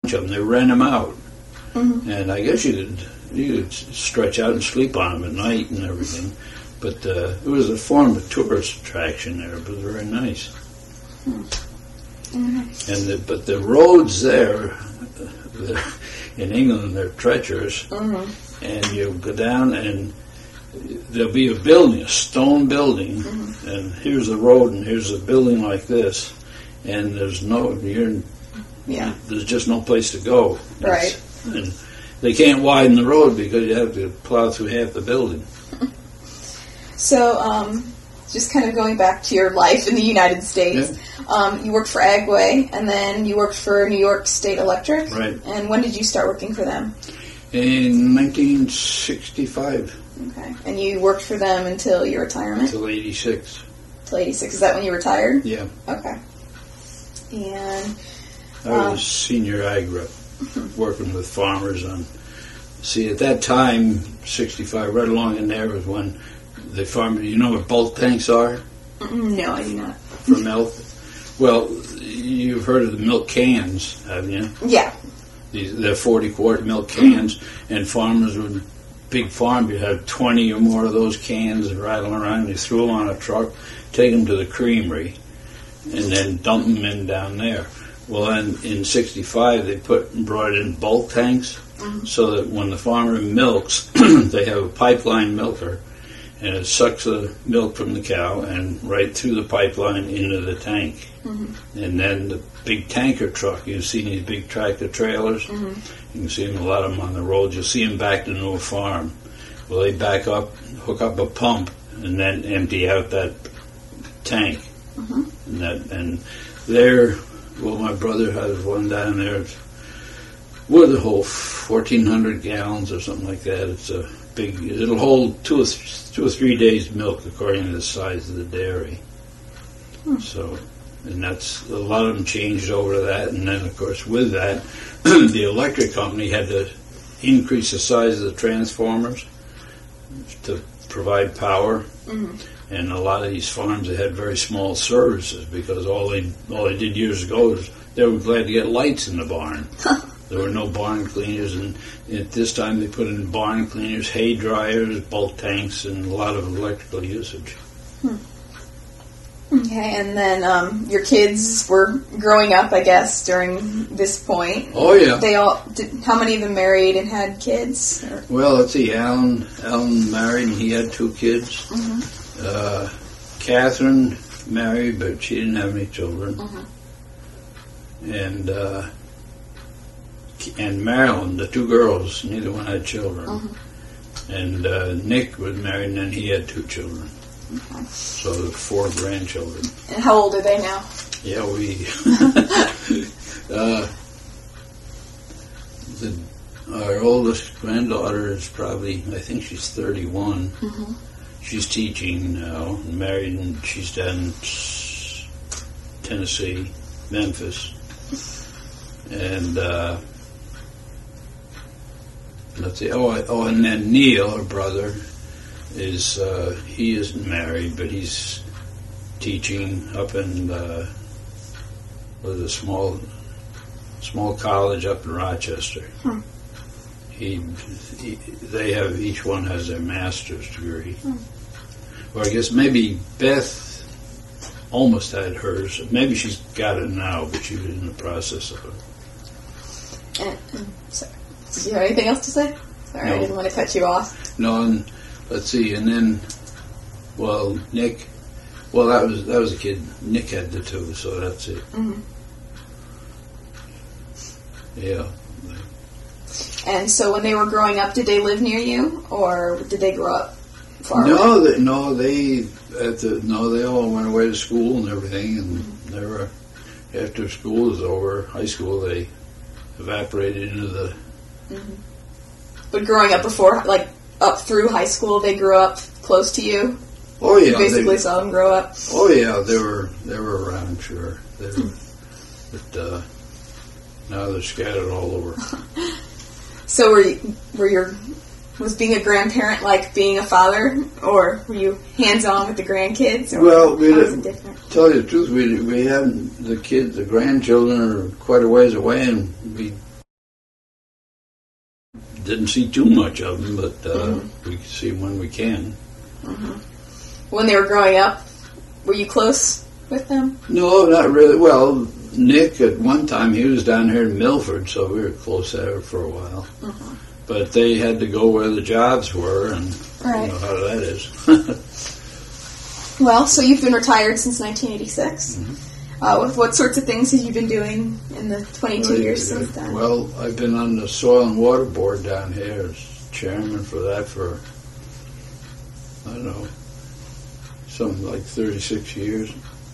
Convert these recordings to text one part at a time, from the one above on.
them. They rent them out, Mm-hmm. and I guess you could stretch out and sleep on them at night and everything. But it was a form of tourist attraction there, but very nice. Mm-hmm. But the roads there in England, they're treacherous, Mm-hmm. and you go down and there'll be a building, a stone building, Mm-hmm. and here's the road and here's a building like this, and there's just no place to go. Right. And they can't widen the road because you have to plow through half the building. So, just kind of going back to your life in the United States, you worked for Agway, and then you worked for New York State Electric. Right. And when did you start working for them? In 1965. Okay. And you worked for them until your retirement? Until 86. Till 86. Is that when you retired? Yeah. Okay. And I was a senior ag rep, working with farmers on. See, at that time, 65, right along in there was when the farmers. You know what bulk tanks are no, I do not. for milk? Well, you've heard of the milk cans, haven't you? Yeah. They're 40-quart milk cans, and farmers would. Big farm, you have 20 or more of those cans rattling around. You threw them on a truck, take them to the creamery, and then dump them in down there. Well, then in 65, they brought in bulk tanks, so that when the farmer milks, they have a pipeline milker, and it sucks the milk from the cow and right through the pipeline into the tank. Mm-hmm. And then the big tanker truck, you've seen these big tractor trailers, you can see them, a lot of them on the road, you'll see them backed into a farm. Well, they back up, hook up a pump, and then empty out that tank. And there, well, my brother has one down there with a whole 1,400 gallons or something like that. It's a big, it'll hold 2 or 3 days milk according to the size of the dairy. So, and that's, a lot of them changed over to that, and then of course with that, the electric company had to increase the size of the transformers to provide power. And a lot of these farms, they had very small services because all they did years ago was they were glad to get lights in the barn. There were no barn cleaners, and at this time they put in barn cleaners, hay dryers, bulk tanks, and a lot of electrical usage. Okay, and then your kids were growing up, I guess, during this point. Oh, yeah. They all how many of them married and had kids? Or? Well, let's see. Alan married, and he had 2 kids. Catherine married, but she didn't have any children. And Marilyn, the 2 girls, neither one had children. And Nick was married, and then he had 2 children. So 4 grandchildren. And how old are they now? Yeah, our oldest granddaughter is probably, I think she's 31. She's teaching now, married, and she's down in Tennessee, Memphis. And let's see. And then Neil, her brother, he isn't married, but he's teaching up in with a small college up in Rochester. They have, each one has their master's degree. Or I guess maybe Beth almost had hers. Maybe she's got it now, but she was in the process of it. Sorry. Did you have anything else to say? Sorry, No. I didn't want to cut you off. No, and let's see, and then, well, Nick, well, that was a kid. Nick had the 2, so that's it. Yeah. And so when they were growing up, did they live near you, or did they grow up far away? They all went away to school and everything, and they were, after school was over, high school, they evaporated into the... But growing up before, like, up through high school, they grew up close to you? Oh, yeah. You basically saw them grow up? Oh, yeah, they were around, sure. They were, but now they're scattered all over. So was being a grandparent like being a father, or were you hands-on with the grandkids? Or Well, was it different? Tell you the truth, we haven't, the grandchildren are quite a ways away, and we didn't see too much of them, but we see them when we can. When they were growing up, were you close with them? No, not really. Well, Nick, at one time, he was down here in Milford, so we were close there for a while. But they had to go where the jobs were, and Right. you know how that is. Well, so you've been retired since 1986. What sorts of things have you been doing in the 22 years since then? Well, I've been on the Soil and Water Board down here as chairman for that for, I don't know, something like 36 years.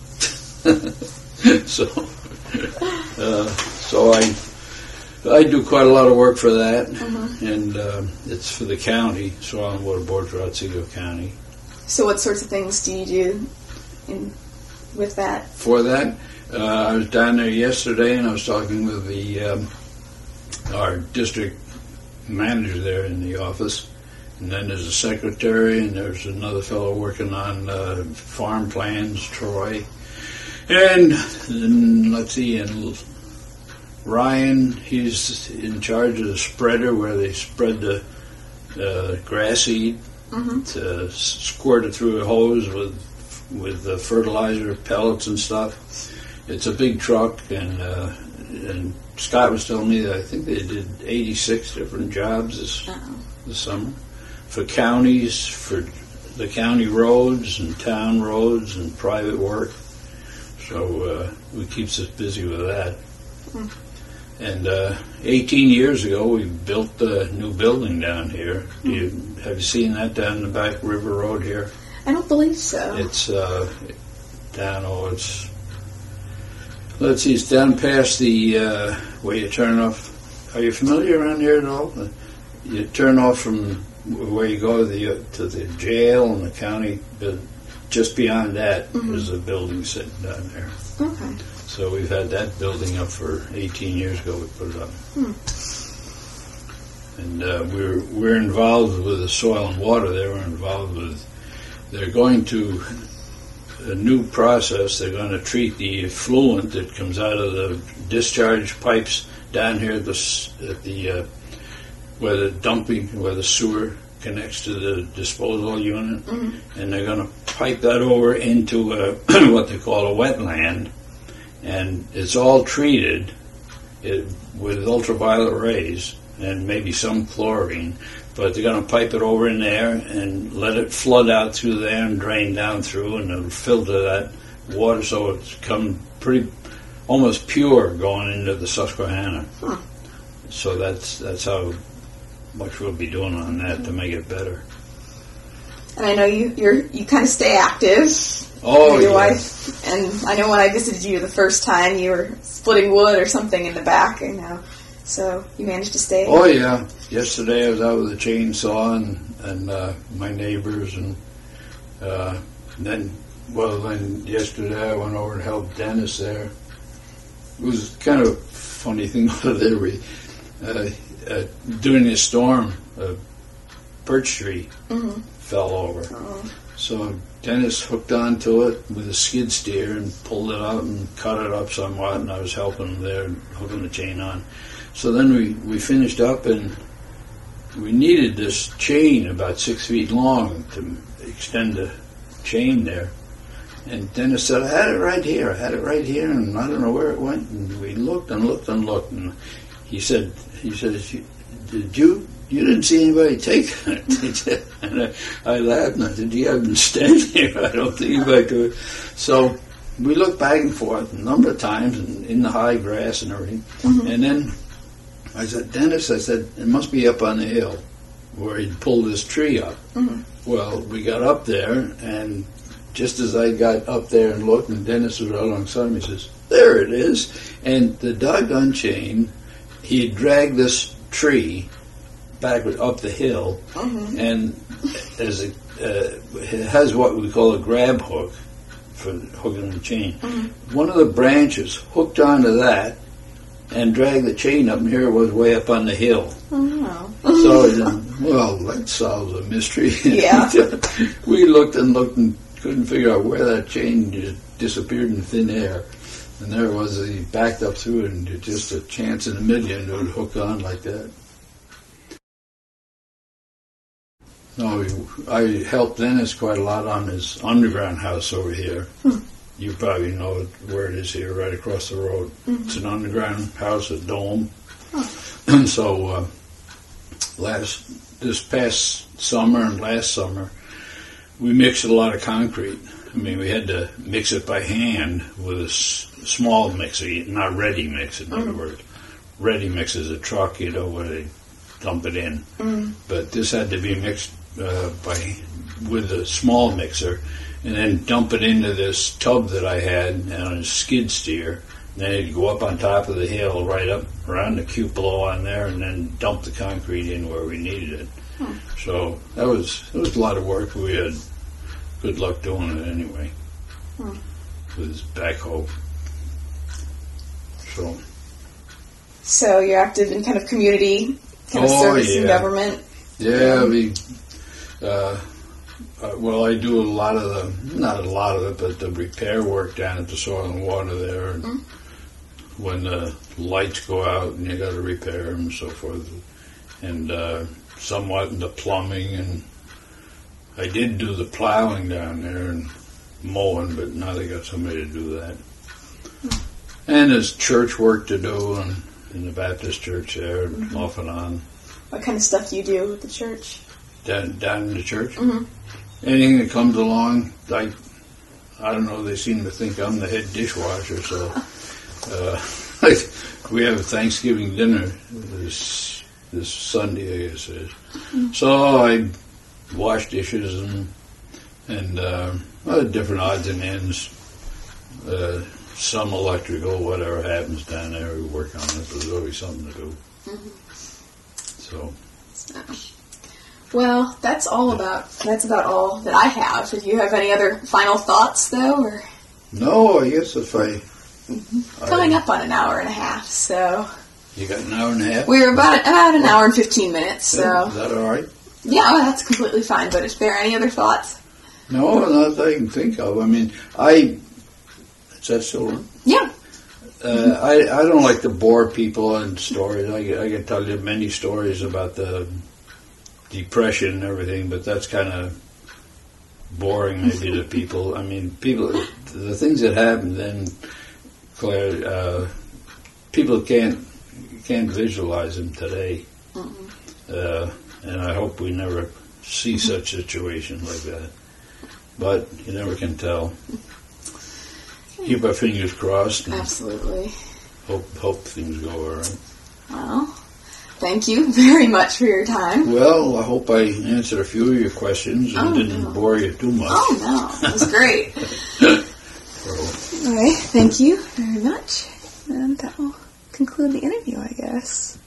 So I do quite a lot of work for that, and it's for the county, Soil and Water Board for Otsego County. So what sorts of things do you do with that? For that, I was down there yesterday, and I was talking with our district manager there in the office, and then there's a secretary, and there's another fellow working on farm plans, Troy, and let's see, and Ryan, he's in charge of the spreader where they spread the grass seed to squirt it through a hose with fertilizer pellets and stuff. It's a big truck, and Scott was telling me that I think they did 86 different jobs this summer for counties, for the county roads and town roads and private work. So it keeps us busy with that. And 18 years ago, we built a new building down here. Have you seen that down the back River Road here? I don't believe so. It's let's see, it's down past the where you turn off. Are you familiar around here at all? You turn off from where you go to the jail and the county. Just beyond that is a building sitting down there. Okay. So we've had that building up for 18 years ago. We put it up, and we're involved with the soil and water. They're involved with. They're going to a new process. They're going to treat the effluent that comes out of the discharge pipes down here at the where the sewer connects to the disposal unit, and they're going to pipe that over into what they call a wetland. And it's all treated with ultraviolet rays and maybe some chlorine, but they're going to pipe it over in there and let it flood out through there and drain down through, and it'll filter that water so it's come pretty almost pure going into the Susquehanna. So that's how much we'll be doing on that to make it better. And I know you kind of stay active. Oh, with your yeah. wife. And I know when I visited you the first time, you were splitting wood or something in the back. So you managed to stay. Oh yeah. Yesterday I was out with a chainsaw and my neighbors, and then yesterday I went over and helped Dennis there. It was kind of a funny thing over there. During the storm, a birch tree fell over. So Dennis hooked onto it with a skid steer and pulled it out and cut it up somewhat, and I was helping him there, hooking the chain on. So then we finished up, and we needed this chain about 6 feet long to extend the chain there. And Dennis said, I had it right here, and I don't know where it went. And we looked and looked and looked, and he said, did you didn't see anybody take it? And I laughed and I said, you haven't stand here. I don't think anybody could. So we looked back and forth a number of times and in the high grass and everything. And then I said, Dennis, it must be up on the hill where he pulled this tree up. Well, we got up there, and just as I got up there and looked, and Dennis was right alongside me, he says, there it is. And the doggone chain, he had dragged this tree backward up the hill, and it has what we call a grab hook for hooking the chain. One of the branches hooked onto that and dragged the chain up, and here it was way up on the hill. So, well, that solves a mystery. Yeah. We looked and couldn't figure out where that chain just disappeared in thin air. And there it was, he backed up through it, and just a chance in a million it would hook on like that. No, I helped Dennis quite a lot on his underground house over here. You probably know where it is here, right across the road. It's an underground house, a dome. And so this past summer and last summer, we mixed a lot of concrete. I mean, we had to mix it by hand with a small mixer, not ready mix, in other words. Ready mix is a truck, where they dump it in. But this had to be mixed with a small mixer, and then dump it into this tub that I had on a skid steer. Then it'd go up on top of the hill, right up around the cupola on there, and then dump the concrete in where we needed it. So it was a lot of work. We had good luck doing it anyway with his backhoe. So you're active in kind of community kind of service and government. Yeah, well, I do not a lot of it, but the repair work down at the Soil and Water there, and when the lights go out and you got to repair them and so forth, and somewhat in the plumbing, and I did do the plowing down there and mowing, but now they got somebody to do that. And there's church work to do in the Baptist church there, off and on. What kind of stuff do you do with the church? Down in the church? Anything that comes along, I don't know, they seem to think I'm the head dishwasher, so we have a Thanksgiving dinner this Sunday, I guess it is. So I wash dishes and different odds and ends, some electrical, whatever happens down there, we work on it, but there's always something to do. So. Well, that's about all that I have. Do you have any other final thoughts, though? Or? No, I guess if coming up on an hour and a half, so. You got an hour and a half? We're about an hour and 15 minutes, so. Is that all right? Yeah, well, that's completely fine, but is there any other thoughts? No, not that I can think of. I mean, is that still on? Yeah. I don't like to bore people in stories. I can tell you many stories about the depression and everything, but that's kind of boring maybe to people. I mean, the things that happen then, Claire, people can't visualize them today. And I hope we never see such situations like that. But you never can tell. Keep our fingers crossed. Absolutely. Hope things go all right. Well, thank you very much for your time. Well, I hope I answered a few of your questions and didn't bore you too much. Oh, no. It was great. All right. Thank you very much. And that will conclude the interview, I guess.